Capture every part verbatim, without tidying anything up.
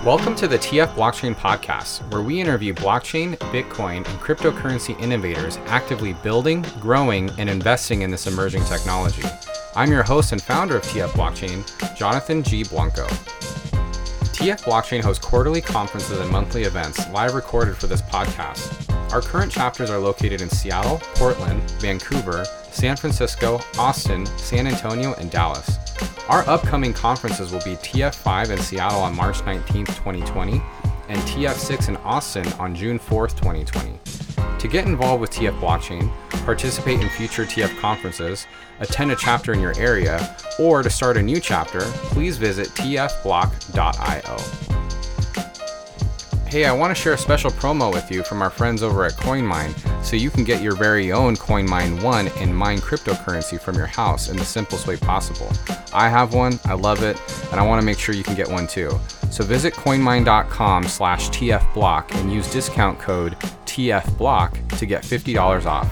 Welcome to the T F Blockchain Podcast, where we interview blockchain, Bitcoin, and cryptocurrency innovators actively building, growing, and investing in this emerging technology. I'm your host and founder of T F Blockchain, Jonathan G. Blanco. T F Blockchain hosts quarterly conferences and monthly events live recorded for this podcast. Our current chapters are located in Seattle, Portland, Vancouver, San Francisco, Austin, San Antonio, and Dallas. Our upcoming conferences will be T F five in Seattle on March nineteenth, twenty twenty, and T F six in Austin on June fourth, twenty twenty. To get involved with T F Blockchain, participate in future T F conferences, attend a chapter in your area, or to start a new chapter, please visit t f block dot i o. Hey, I want to share a special promo with you from our friends over at CoinMine so you can get your very own CoinMine one and mine cryptocurrency from your house in the simplest way possible. I have one, I love it, and I want to make sure you can get one too. So visit coinmine.com slash tfblock and use discount code tfblock to get fifty dollars off.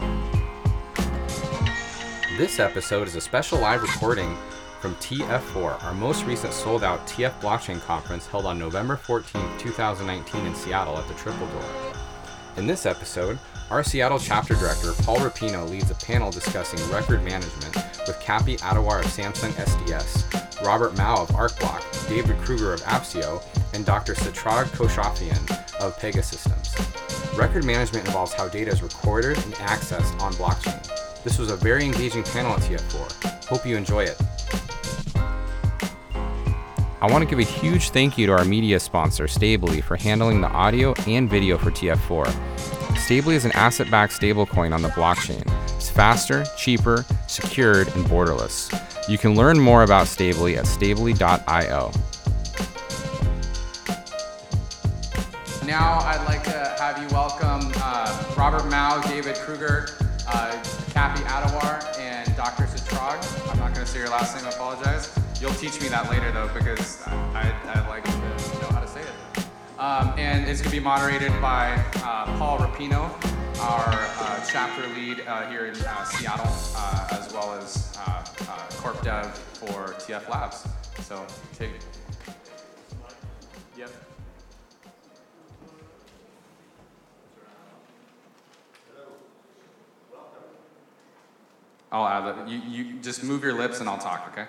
This episode is a special live recording from T F four, our most recent sold-out T F Blockchain conference held on November fourteenth, twenty nineteen in Seattle at the Triple Door. In this episode, our Seattle chapter director, Paul Rapino, leads a panel discussing record management with Cappy Adawar of Samsung S D S, Robert Mao of ArcBlock, David Kruger of Appsio, and Doctor Satrag Koshafian of Pegasystems. Record management involves how data is recorded and accessed on blockchain. This was a very engaging panel at T F four. Hope you enjoy it. I want to give a huge thank you to our media sponsor, Stably, for handling the audio and video for T F four. Stably is an asset-backed stablecoin on the blockchain. It's faster, cheaper, secured, and borderless. You can learn more about Stably at stably dot i o. Now I'd like to have you welcome uh, Robert Mao, David Kruger, uh, Cappy Adawar, and Doctor Satrag. I'm not going to say your last name, I apologize. You'll teach me that later, though, because I, I, I like to know how to say it. Um, and it's going to be moderated by uh, Paul Rapino, our uh, chapter lead uh, here in uh, Seattle, uh, as well as uh, uh, Corp Dev for T F Labs. So, take it. Yep. I'll add that. You, you just move your lips and I'll talk, okay?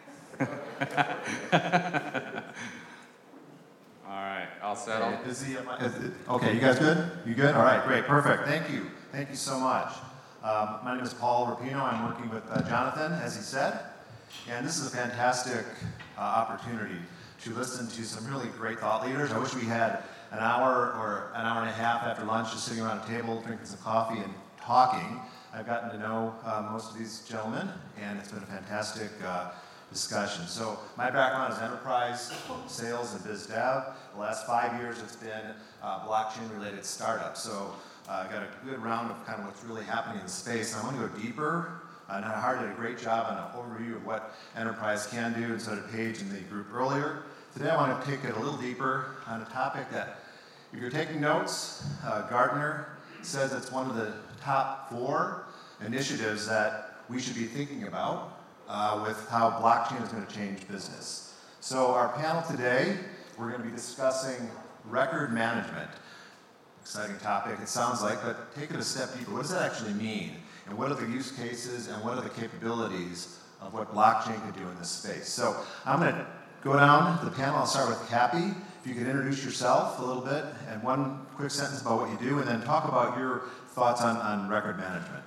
All right, I'll settle. Okay, is he, is it, okay, you guys good? You good? All right, great, perfect. Thank you. Thank you so much. Um, my name is Paul Rapino. I'm working with uh, Jonathan, as he said. And this is a fantastic uh, opportunity to listen to some really great thought leaders. I wish we had an hour or an hour and a half after lunch just sitting around a table, drinking some coffee and talking. I've gotten to know uh, most of these gentlemen, and it's been a fantastic uh, discussion. So my background is enterprise sales and biz dev. The last five years it's been uh, blockchain-related startups. So I uh, got a good round of kind of what's really happening in the space. And I want to go deeper. Uh, Nahar did a great job on an overview of what enterprise can do, and so did Paige in the group earlier. Today I want to take it a little deeper on a topic that, if you're taking notes, uh, Gartner says it's one of the top four initiatives that we should be thinking about uh, with how blockchain is going to change business. So our panel today, we're going to be discussing record management. Exciting topic, it sounds like, but take it a step deeper. What does that actually mean? And what are the use cases and what are the capabilities of what blockchain can do in this space? So I'm going to go down the panel. I'll start with Cappy. If you could introduce yourself a little bit and one quick sentence about what you do, and then talk about your thoughts on, on record management.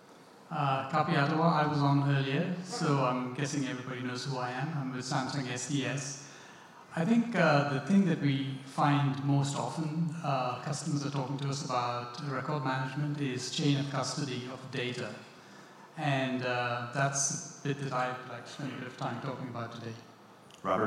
Uh, Cappy Adawar, I was on earlier, so I'm guessing everybody knows who I am. I'm with Samsung S D S. I think uh, the thing that we find most often uh, customers are talking to us about record management is chain of custody of data. And uh, that's the bit that I'd like to spend a bit of time talking about today. Robert?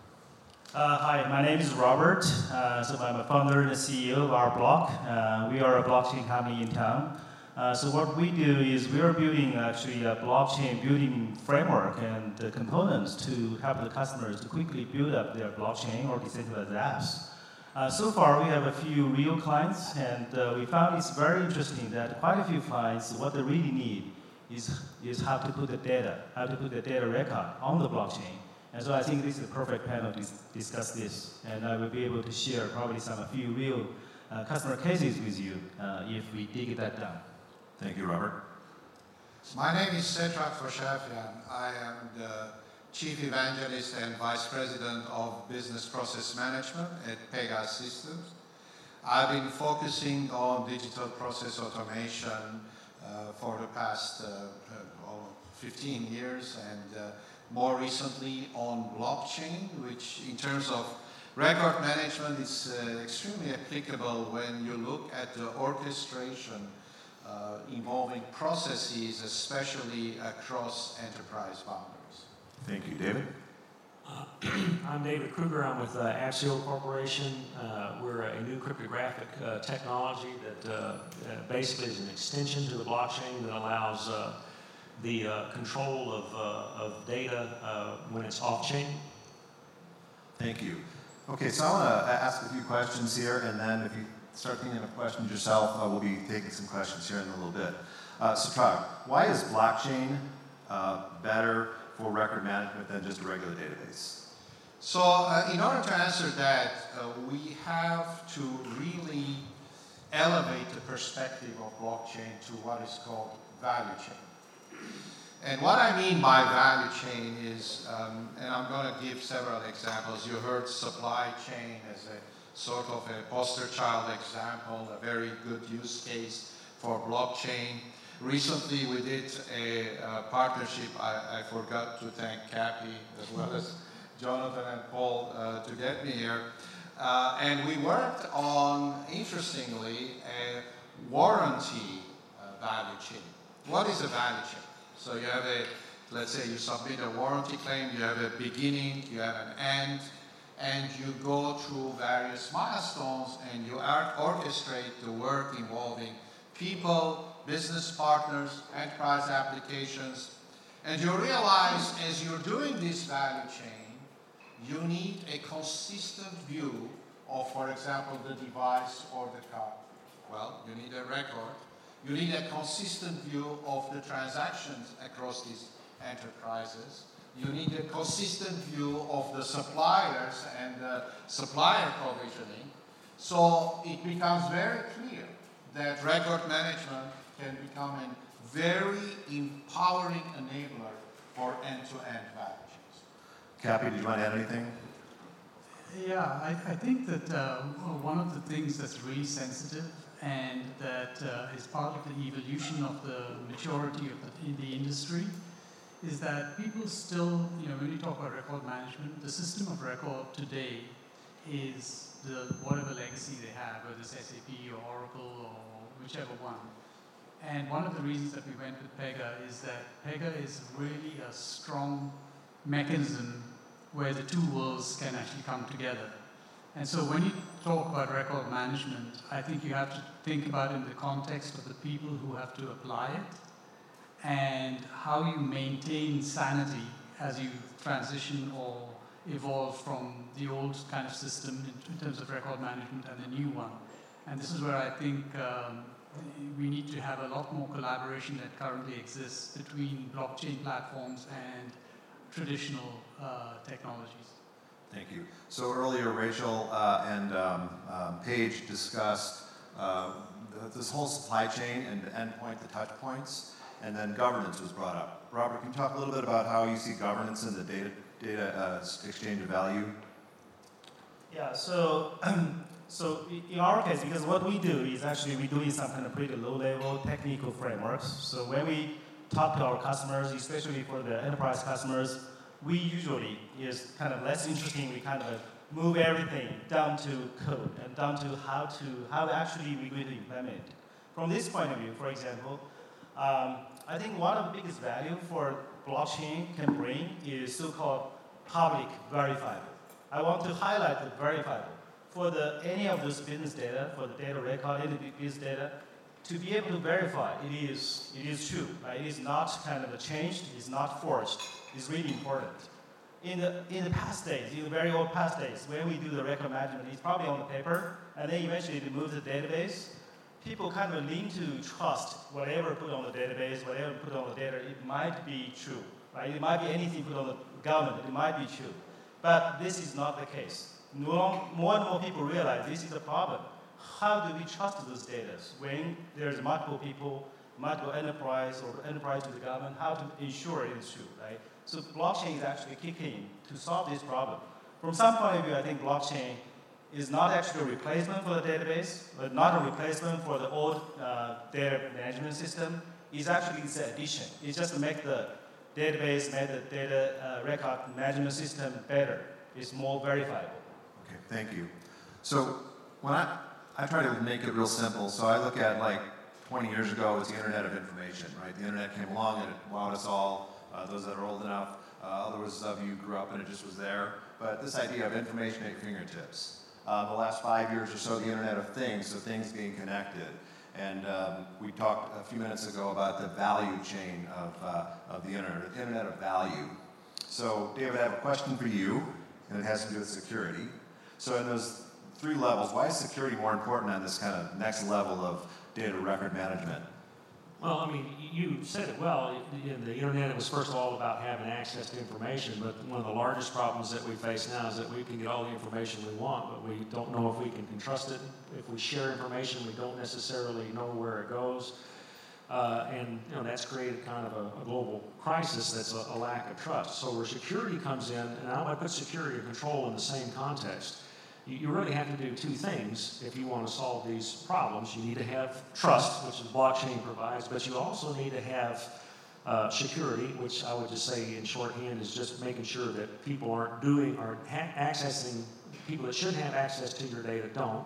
Uh, hi, my name is Robert. Uh, so I'm a founder and a C E O of ArcBlock. Uh, we are a blockchain company in town. Uh, so what we do is we are building actually a blockchain building framework and the components to help the customers to quickly build up their blockchain or decentralized apps. Uh, so far, we have a few real clients, and uh, we found it's very interesting that quite a few clients, what they really need is, is how to put the data, how to put the data record on the blockchain And so I think this is the perfect panel to dis- discuss this. And I will be able to share probably some a few real uh, customer cases with you uh, if we dig that down. Thank you, Robert. My name is Setrak Foshafian. I am the Chief Evangelist and Vice President of Business Process Management at Pega Systems. I've been focusing on digital process automation uh, for the past uh, uh, fifteen years, and uh, more recently on blockchain, which in terms of record management is uh, extremely applicable when you look at the orchestration uh, involving processes, especially across enterprise boundaries. Thank you, David. Uh, I'm David Kruger. I'm with uh, Axial Corporation. Uh, we're a new cryptographic uh, technology that uh, uh, basically is an extension to the blockchain that allows uh, the uh, control of, uh, of data uh, when it's off-chain. Thank you. Okay, so I want to ask a few questions here, and then if you start thinking of questions yourself, uh, we'll be taking some questions here in a little bit. Uh, Setrak, why is blockchain uh, better for record management than just a regular database? So uh, in order to answer that, uh, we have to really elevate the perspective of blockchain to what is called value chain. And what I mean by value chain is, um, and I'm going to give several examples. You heard supply chain as a sort of a poster child example, a very good use case for blockchain. Recently, we did a uh, partnership. I, I forgot to thank Cappy as well as Jonathan and Paul uh, to get me here. Uh, and we worked on, interestingly, a warranty uh, value chain. What is a value chain? So you have a, let's say you submit a warranty claim, you have a beginning, you have an end, and you go through various milestones and you orchestrate the work involving people, business partners, enterprise applications, and you realize as you're doing this value chain, you need a consistent view of, for example, the device or the car. Well, you need a record. You need a consistent view of the transactions across these enterprises. You need a consistent view of the suppliers and the supplier provisioning. So it becomes very clear that record management can become a very empowering enabler for end-to-end value chains. Cappy, did you want to add anything? Yeah, I, I think that uh, one of the things that's really sensitive and that uh, is part of the evolution of the maturity of the, in the industry is that people still, you know, when you talk about record management, the system of record today is the whatever legacy they have, whether it's S A P or Oracle or whichever one. And one of the reasons that we went with Pega is that Pega is really a strong mechanism where the two worlds can actually come together. And so when you talk about record management, I think you have to think about it in the context of the people who have to apply it and how you maintain sanity as you transition or evolve from the old kind of system in, in terms of record management and the new one. And this is where I think um, we need to have a lot more collaboration that currently exists between blockchain platforms and traditional uh, technologies. Thank you. So earlier, Rachel uh, and um, um, Paige discussed uh, the, this whole supply chain and the endpoint, the touch points, and then governance was brought up. Robert, can you talk a little bit about how you see governance in the data, data uh, exchange of value? Yeah, so so in our case, because what we do is actually we're doing some kind of pretty low-level technical frameworks. So when we talk to our customers, especially for the enterprise customers, we usually is kind of less interesting. We kind of move everything down to code and down to how to how actually we're going to implement it. From this point of view, for example, um, I think one of the biggest value for blockchain can bring is so-called public verifiable. I want to highlight the verifiable for the any of those business data, for the data record, any business data. To be able to verify it is it is true, right? It is not kind of changed, it is not forged. It's really important. In the in the past days, in the very old past days, when we do the record management, it's probably on the paper, and then eventually we move to the database. People kind of lean to trust whatever put on the database, whatever put on the data, it might be true, right? It might be anything put on the government, it might be true. But this is not the case. More and more people realize this is a problem. How do we trust those data when there's multiple people, multiple enterprise or enterprise to the government? How to ensure it is true, right? So blockchain is actually kicking in to solve this problem. From some point of view, I think blockchain is not actually a replacement for the database, but not a replacement for the old uh, data management system. It's actually it's an addition. It's just to make the database, make the data uh, record management system better. It's more verifiable. Okay, thank you. So when I, I try to make it real simple, so I look at like twenty years ago, it was the Internet of Information, right? The Internet came along and it wowed us all. Uh, those that are old enough, uh, others of you grew up and it just was there. But this idea of information at your fingertips. Uh, the last five years or so, the Internet of Things, so things being connected. And um, we talked a few minutes ago about the value chain of, uh, of the Internet, the Internet of value. So, David, I have a question for you, and it has to do with security. So in those three levels, why is security more important on this kind of next level of data record management? Well, I mean, you said it well. In the internet, it was first of all about having access to information, but one of the largest problems that we face now is that we can get all the information we want, but we don't know if we can trust it. If we share information, we don't necessarily know where it goes. Uh, and you know, that's created kind of a, a global crisis that's a, a lack of trust. So where security comes in, and I want to put security and control in the same context, you really have to do two things if you want to solve these problems. You need to have trust, which the blockchain provides, but you also need to have uh, security, which I would just say in shorthand is just making sure that people aren't doing or ha- accessing, people that should have access to your data don't.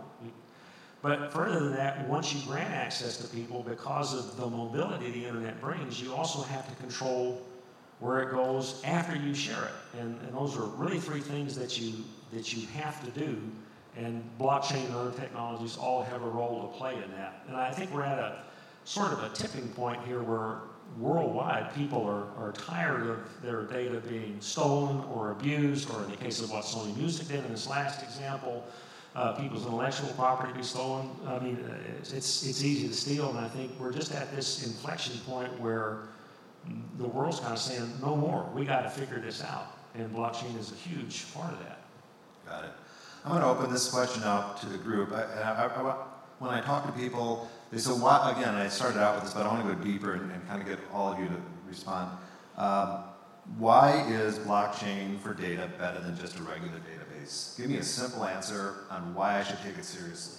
But further than that, once you grant access to people, because of the mobility the internet brings, you also have to control where it goes after you share it. And, and those are really three things that you that you have to do, and blockchain and other technologies all have a role to play in that. And I think we're at a sort of a tipping point here where worldwide people are, are tired of their data being stolen or abused, or in the case of what Sony Music did in this last example, uh, people's intellectual property be stolen. I mean, it's, it's, it's easy to steal, and I think we're just at this inflection point where the world's kind of saying, no more, we got to figure this out. And blockchain is a huge part of that. Got it. I'm going to open this question up to the group. I, I, I, when I talk to people, they say, why, again, I started out with this, but I want to go deeper and, and kind of get all of you to respond. Um, why is blockchain for data better than just a regular database? Give me a simple answer on why I should take it seriously.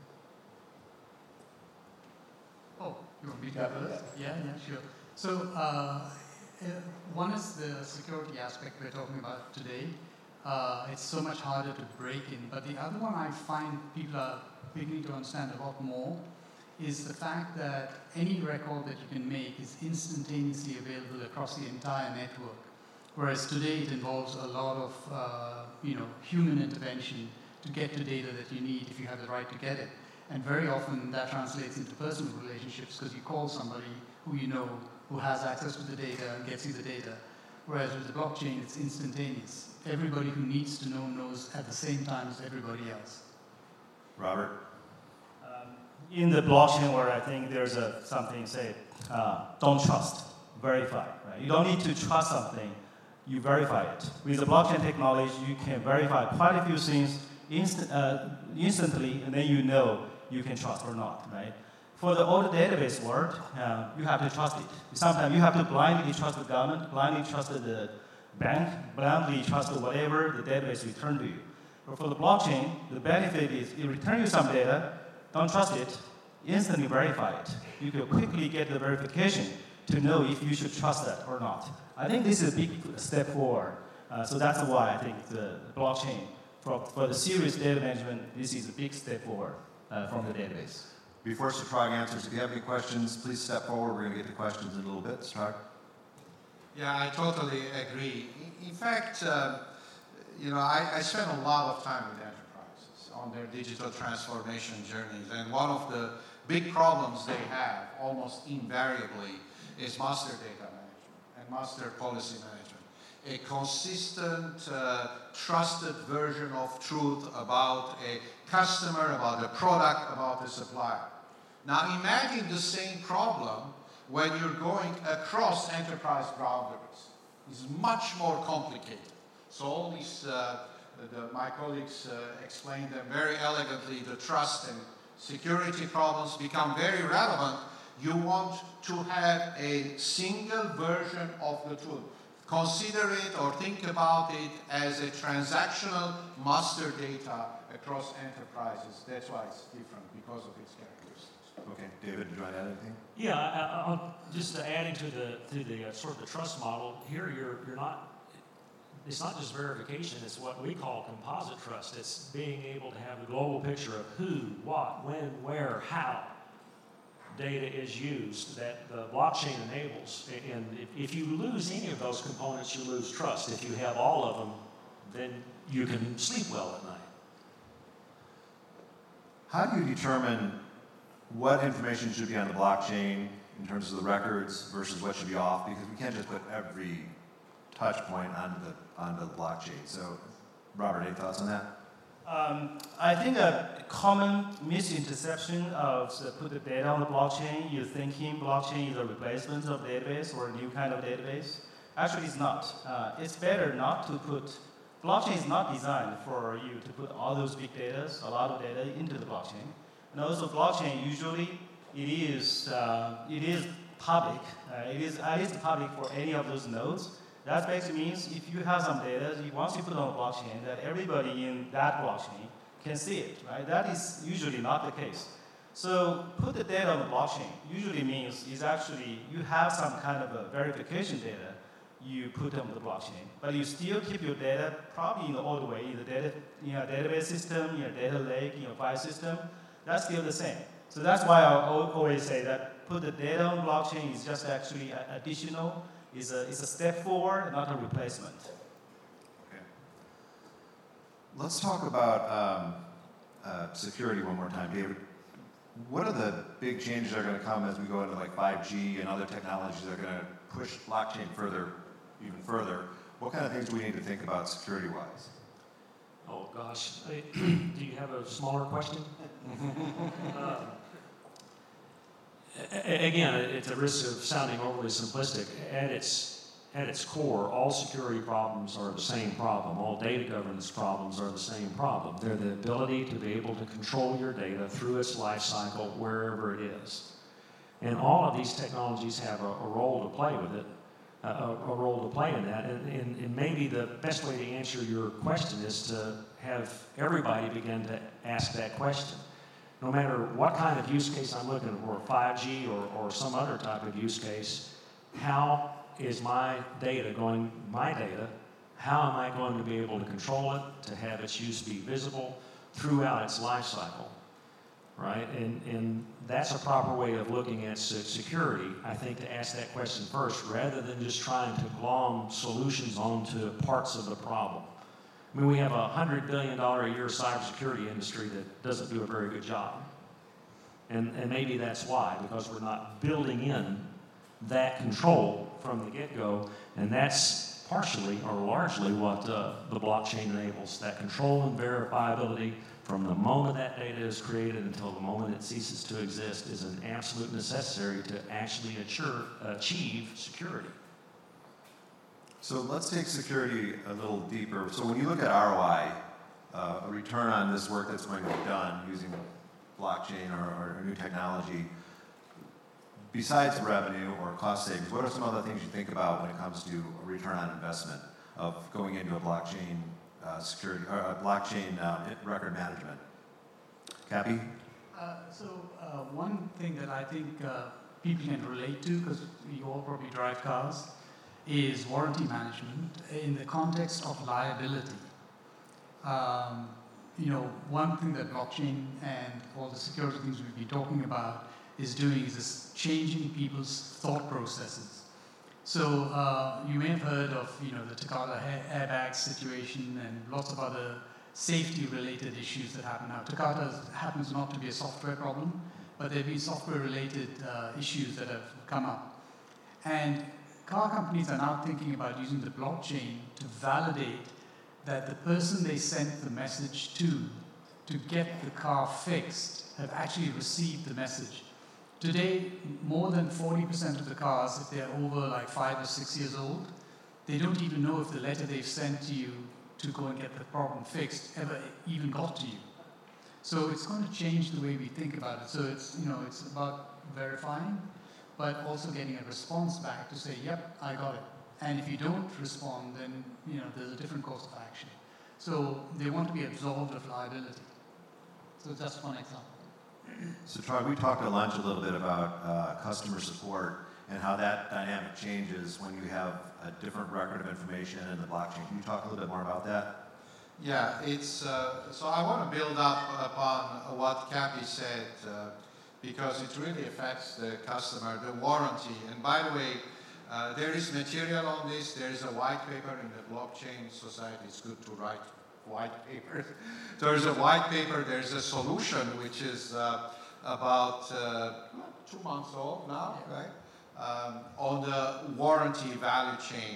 Oh, you want me to go first? Yeah, yeah, sure. So uh, one is the security aspect we're talking about today. Uh, it's so much harder to break in. But the other one I find people are beginning to understand a lot more is the fact that any record that you can make is instantaneously available across the entire network. Whereas today it involves a lot of uh, you know, human intervention to get to data that you need if you have the right to get it. And very often that translates into personal relationships because you call somebody who you know who has access to the data and gets you the data. Whereas with the blockchain, it's instantaneous. Everybody who needs to know knows at the same time as everybody else. Robert? Um, in the blockchain world, I think there's a, something say, uh, don't trust, verify. Right? You don't need to trust something, you verify it. With the blockchain technology, you can verify quite a few things inst- uh, instantly, and then you know you can trust or not. Right? For the old database world, uh, you have to trust it. Sometimes you have to blindly trust the government, blindly trust the bank, blindly trust whatever the database returns to you. But for the blockchain, the benefit is it returns you some data, don't trust it, instantly verify it. You can quickly get the verification to know if you should trust that or not. I think this is a big step forward. Uh, so that's why I think the blockchain, for, for the serious data management, this is a big step forward uh, from the database. Before Satrag answers, if you have any questions, please step forward. We're going to get to questions in a little bit. Satrag? Yeah, I totally agree. In, in fact, uh, you know, I, I spend a lot of time with enterprises on their digital transformation journeys, and one of the big problems they have, almost invariably, is master data management and master policy management. A consistent, uh, trusted version of truth about a customer, about a product, about a supplier. Now imagine the same problem when you're going across enterprise boundaries. is much more complicated. So all these, uh, the, my colleagues uh, explained them very elegantly, the trust and security problems become very relevant. You want to have a single version of the tool. Consider it or think about it as a transactional master data across enterprises. That's why it's different, because of its characteristics. Okay, David, did you want to add anything? Yeah, I, I'll, just adding to the to the uh, sort of the trust model here, you're you're not. It's not just verification. It's what we call composite trust. It's being able to have a global picture of who, what, when, where, how data is used that the blockchain enables. And if, if you lose any of those components, you lose trust. If you have all of them, then you can sleep well at night. How do you determine what information should be on the blockchain in terms of the records versus what should be off? Because we can't just put every touch point onto the, onto the blockchain. So, Robert, any thoughts on that? Um, I think a common misinterception of uh, put the data on the blockchain, you're thinking blockchain is a replacement of database or a new kind of database. Actually, it's not. Uh, it's better not to put, blockchain is not designed for you to put all those big data, a lot of data into the blockchain. And also blockchain, usually it is, uh, it is public. Uh, it is at least public for any of those nodes. That basically means if you have some data, once you put it on the blockchain, that everybody in that blockchain can see it, right? That is usually not the case. So put the data on the blockchain usually means is actually you have some kind of a verification data you put on the blockchain, but you still keep your data probably in the old way, in the data, in your database system, in your data lake, in your file system. That's still the same. So that's why I always say that put the data on blockchain is just actually additional. Is a, is a step forward, not a replacement. Okay. Let's talk about um, uh, security one more time, David. What are the big changes that are going to come as we go into like five G and other technologies that are going to push blockchain further, even further? What kind of things do we need to think about security-wise? Oh gosh, do you have a smaller question? uh, Again, it's a risk of sounding overly simplistic. At its, at its core, all security problems are the same problem. All data governance problems are the same problem. They're the ability to be able to control your data through its life cycle wherever it is. And all of these technologies have a, a role to play with it, a, a role to play in that. And, and, and maybe the best way to answer your question is to have everybody begin to ask that question. No matter what kind of use case I'm looking for, five G or, or some other type of use case, how is my data going, my data, how am I going to be able to control it, to have its use be visible throughout its life cycle, right? And, and that's a proper way of looking at security, I think, to ask that question first, rather than just trying to glom solutions onto parts of the problem. I mean, we have a one hundred billion dollars a year cybersecurity industry that doesn't do a very good job. And, and maybe that's why, because we're not building in that control from the get-go, and that's partially or largely what uh, the blockchain enables, that control and verifiability from the moment that data is created until the moment it ceases to exist is an absolute necessary to actually assure, achieve security. So let's take security a little deeper. So when you look at R O I, uh, a return on this work that's going to be done using blockchain or, or new technology, besides revenue or cost savings, what are some other things you think about when it comes to a return on investment of going into a blockchain uh, security or a blockchain uh, record management? Cappy? Uh, so uh, one thing that I think uh, people can relate to, because you all probably drive cars, is warranty management in the context of liability. Um, you know, one thing that blockchain and all the security things we've been talking about is doing is this changing people's thought processes. So uh, you may have heard of, you know, the Takata airbag situation and lots of other safety-related issues that happen now. Takata happens not to be a software problem, but there have been software-related uh, issues that have come up. And car companies are now thinking about using the blockchain to validate that the person they sent the message to, to get the car fixed, have actually received the message. Today, more than forty percent of the cars, if they're over like five or six years old, they don't even know if the letter they've sent to you to go and get the problem fixed ever even got to you. So it's going to change the way we think about it. So it's, you know, it's about verifying, but also getting a response back to say, yep, I got it. And if you don't respond, then, you know, there's a different course of action. So they want to be absolved of liability. So that's one example. So Troy, we talked at lunch a little bit about uh, customer support and how that dynamic changes when you have a different record of information in the blockchain. Can you talk a little bit more about that? Yeah, it's, uh, so I want to build up upon what Cappy said uh, because it really affects the customer, the warranty. And by the way, uh, there is material on this. There is a white paper in the blockchain society. It's good to write white papers. There's a white paper, there's a solution which is uh, about uh, two months old now, right? Um, on the warranty value chain.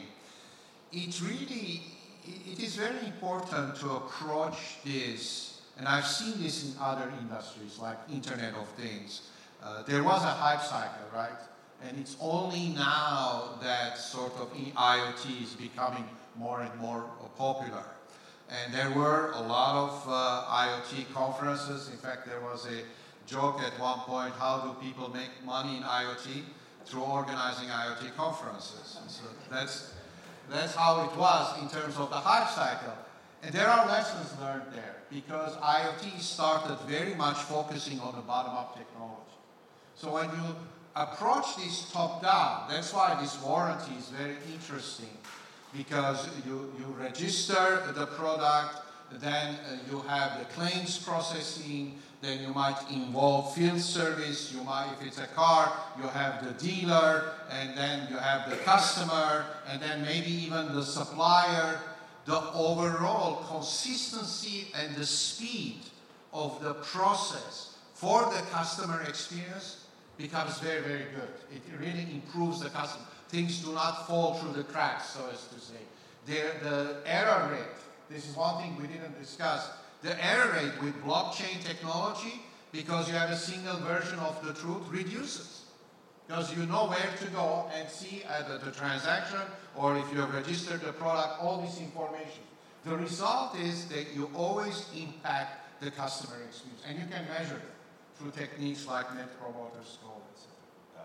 It really, it is very important to approach this, and I've seen this in other industries like Internet of Things. Uh, there was a hype cycle, right? And it's only now that sort of IoT is becoming more and more popular. And there were a lot of uh, IoT conferences. In fact, there was a joke at one point, how do people make money in IoT? Through organizing IoT conferences. And so that's, that's how it was in terms of the hype cycle. And there are lessons learned there because IoT started very much focusing on the bottom-up technology. So when you approach this top-down, that's why this warranty is very interesting. Because you, you register the product, then uh, you have the claims processing, then you might involve field service, you might, if it's a car, you have the dealer, and then you have the customer, and then maybe even the supplier. The overall consistency and the speed of the process for the customer experience becomes very, very good. It really improves the customer. Things do not fall through the cracks, so as to say. The, the error rate, this is one thing we didn't discuss. The error rate with blockchain technology, because you have a single version of the truth, reduces. Because you know where to go and see either the transaction or if you have registered the product, all this information. The result is that you always impact the customer experience, and you can measure it through techniques like Net Promoter Score, et cetera.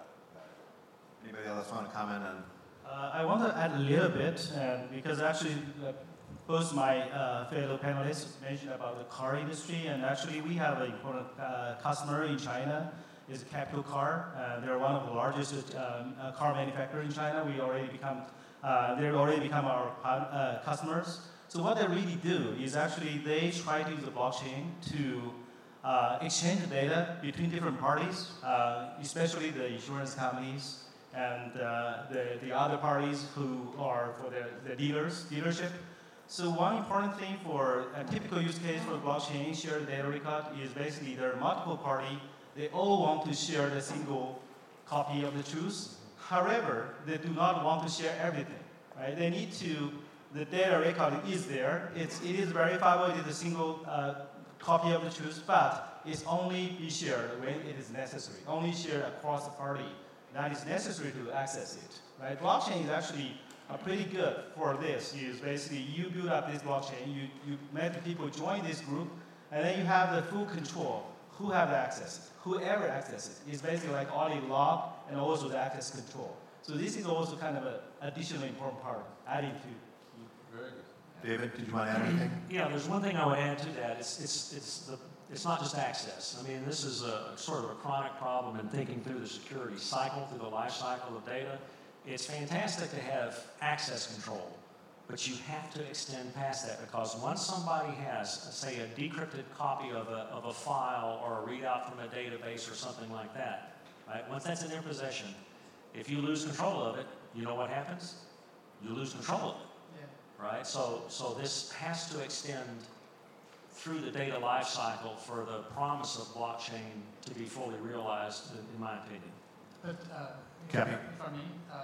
Anybody else want to comment on? Uh, I want to add a little bit, uh, because actually uh, both my uh, fellow panelists mentioned about the car industry, and actually we have an important uh, customer in China, is Capital Car. Uh, they're one of the largest um, uh, car manufacturers in China. We already become, uh, they've already become our uh, customers. So what they really do is actually they try to use the blockchain to uh, exchange data between different parties, uh, especially the insurance companies, and uh, the, the other parties who are for the, the dealers, dealership. So one important thing for a typical use case for blockchain shared data record is basically there are multiple parties, they all want to share the single copy of the truth. However, they do not want to share everything, right? They need to, the data record is there, it's, it is verifiable, it is a single uh, copy of the truth, but it's only be shared when it is necessary, only shared across the party. That is necessary to access it, right? Blockchain is actually uh, pretty good for this. Is basically you build up this blockchain, you, you make people join this group, and then you have the full control. Who have the access? Whoever accesses it is basically like audit log and also the access control. So this is also kind of an additional important part adding to. Very good. David, did you want to add anything? Yeah, there's one thing I would add to that. It's, it's, it's, the, it's not just access. I mean, this is a sort of a chronic problem in thinking through the security cycle, through the life cycle of data. It's fantastic to have access control, but you have to extend past that because once somebody has, say, a decrypted copy of a, of a file or a readout from a database or something like that, right? Once that's in their possession, if you lose control of it, you know what happens? You lose control of it. Right? So, so this has to extend through the data life cycle for the promise of blockchain to be fully realized, in my opinion. But uh, if, Cappy. if I may, uh,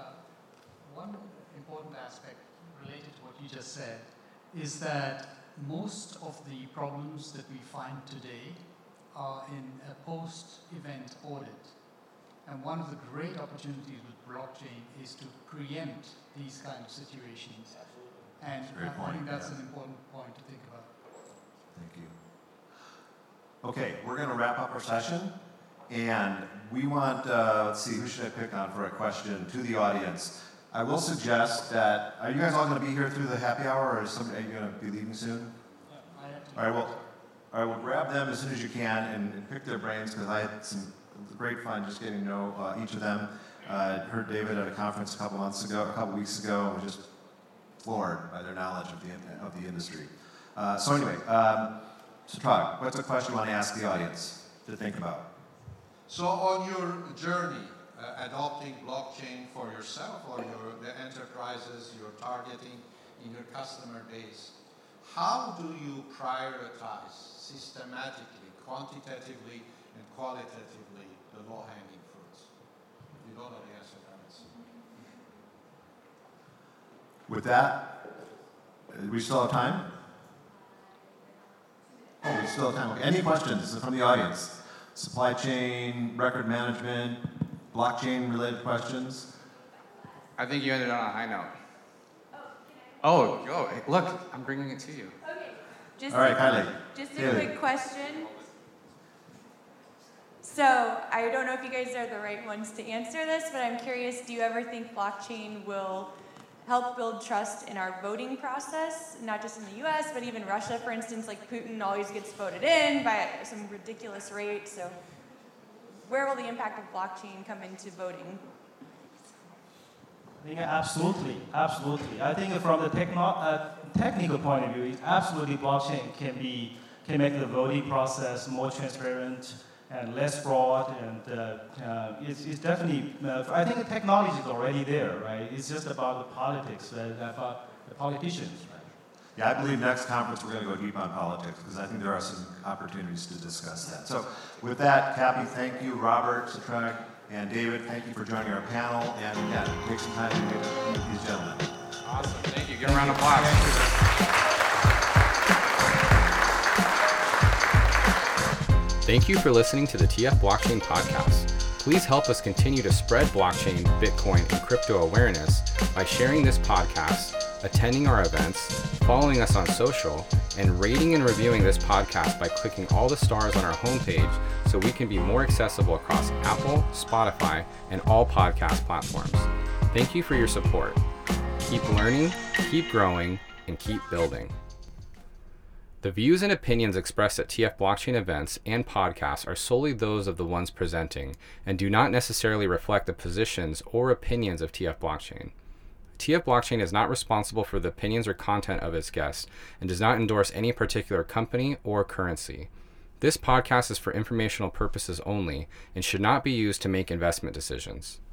one important aspect related to what you just said is that most of the problems that we find today are in a post-event audit. And one of the great opportunities with blockchain is to preempt these kind of situations. And Great I, I point, think that's yeah. an important point to think about. Thank you. Okay, we're going to wrap up our session, and we want, uh, let's see, who should I pick on for a question to the audience? I will suggest that, are you guys all going to be here through the happy hour, or is somebody, are you going to be leaving soon? Yeah, I have to All right, well, all right, well, grab them as soon as you can and, and pick their brains, because I had some great fun just getting to know uh, each of them. Uh, heard David at a conference a couple months ago, a couple weeks ago, and was just floored by their knowledge of the of the industry. Uh, so anyway, um, Satrag, what's a question you want to ask the audience to think about? So on your journey, uh, adopting blockchain for yourself or your, the enterprises you're targeting in your customer base, how do you prioritize systematically, quantitatively, and qualitatively the low-hanging fruits? If you don't know the answer, then it's... With that, uh, we still have time? Oh, we still have time. Okay. Any questions from the audience? Supply chain, record management, blockchain-related questions? I think you ended on a high note. Oh, go. Hey, look, I'm bringing it to you. Okay. Just All right, a, Kylie. Just a Kylie. quick question. So I don't know if you guys are the right ones to answer this, but I'm curious, do you ever think blockchain will help build trust in our voting process, not just in the U S, but even Russia, for instance, like Putin always gets voted in by some ridiculous rate. So where will the impact of blockchain come into voting? I think absolutely, absolutely. I think from the techno uh, technical point of view, absolutely blockchain can be can make the voting process more transparent and less fraud, and uh, uh, it's, it's definitely. Uh, I think the technology is already there, right? It's just about the politics, uh, about the politicians, right? Yeah, I believe next conference we're going to go deep on politics, because I think there are some opportunities to discuss that. So with that, Cappy, thank you. Robert, Satrag, and David, thank you for joining our panel. And again, take some time to meet these gentlemen. Awesome. Thank you. Give a round of applause. Thank you for listening to the T F Blockchain Podcast. Please help us continue to spread blockchain, Bitcoin, and crypto awareness by sharing this podcast, attending our events, following us on social, and rating and reviewing this podcast by clicking all the stars on our homepage so we can be more accessible across Apple, Spotify, and all podcast platforms. Thank you for your support. Keep learning, keep growing, and keep building. The views and opinions expressed at T F Blockchain events and podcasts are solely those of the ones presenting and do not necessarily reflect the positions or opinions of T F Blockchain. T F Blockchain is not responsible for the opinions or content of its guests and does not endorse any particular company or currency. This podcast is for informational purposes only and should not be used to make investment decisions.